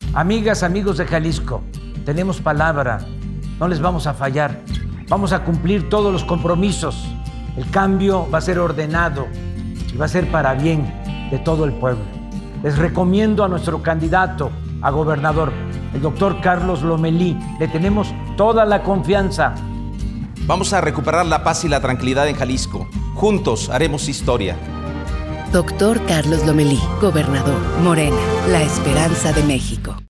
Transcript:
Amigas, amigos de Jalisco, tenemos palabra, no les vamos a fallar. Vamos a cumplir todos los compromisos. El cambio va a ser ordenado y va a ser para bien de todo el pueblo. Les recomiendo a nuestro candidato a gobernador, el doctor Carlos Lomelí. Le tenemos toda la confianza. Vamos a recuperar la paz y la tranquilidad en Jalisco. Juntos haremos historia. Doctor Carlos Lomelí, gobernador, Morena, la esperanza de México.